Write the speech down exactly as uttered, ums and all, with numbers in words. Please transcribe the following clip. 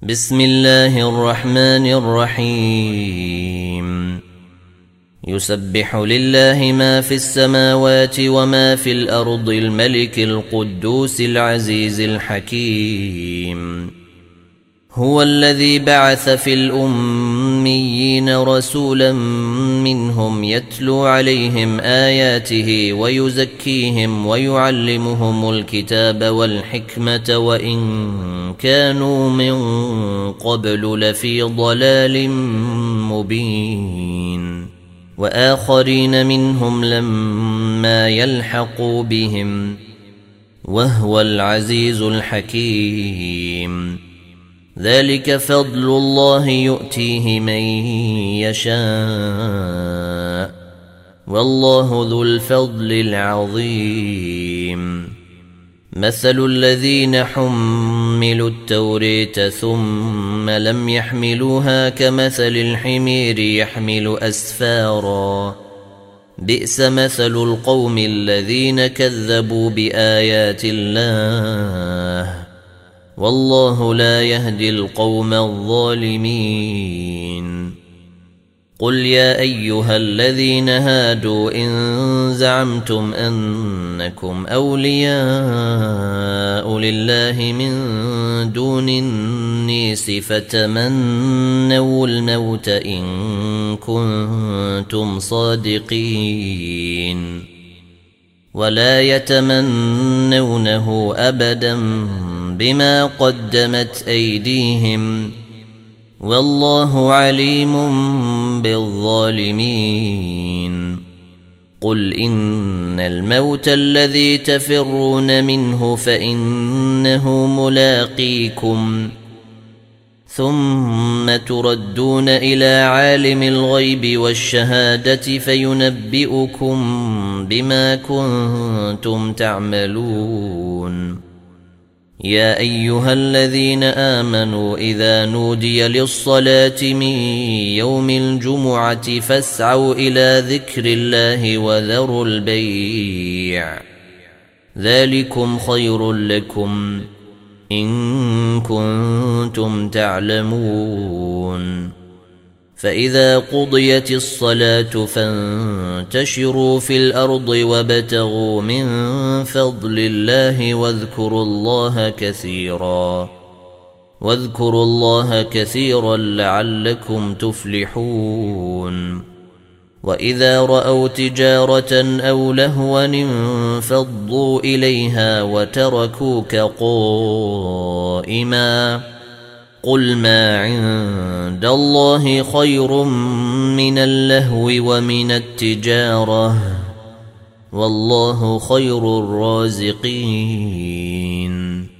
بسم الله الرحمن الرحيم يسبح لله ما في السماوات وما في الأرض الملك القدوس العزيز الحكيم هو الذي بعث في الأميين رسولا منهم يتلو عليهم آياته ويزكيهم ويعلمهم الكتاب والحكمة وإن كانوا من قبل لفي ضلال مبين وآخرين منهم لما يلحقوا بهم وهو العزيز الحكيم ذلك فضل الله يؤتيه من يشاء والله ذو الفضل العظيم مثل الذين حملوا التوراة ثم لم يحملوها كمثل الحمير يحمل أسفارا بئس مثل القوم الذين كذبوا بآيات الله والله لا يهدي القوم الظالمين قل يا أيها الذين هادوا إن زعمتم أنكم أولياء لله من دون الناس فتمنوا الموت إن كنتم صادقين ولا يتمنونه أبدا بما قدمت أيديهم والله عليم بالظالمين قل إن الموت الذي تفرون منه فإنه ملاقيكم ثم تردون إلى عالم الغيب والشهادة فينبئكم بما كنتم تعملون يا أيها الذين آمنوا إذا نودي للصلاة من يوم الجمعة فاسعوا إلى ذكر الله وذروا البيع ذلكم خير لكم إن كنتم تعلمون فإذا قضيت الصلاة فانتشروا في الأرض وابتغوا من فضل الله واذكروا الله كثيرا واذكروا الله كثيرا لعلكم تفلحون وإذا رأوا تجارة أو لهوا انفضوا إليها وتركوك قائما قل ما عند الله خير من اللهو ومن التجارة والله خير الرازقين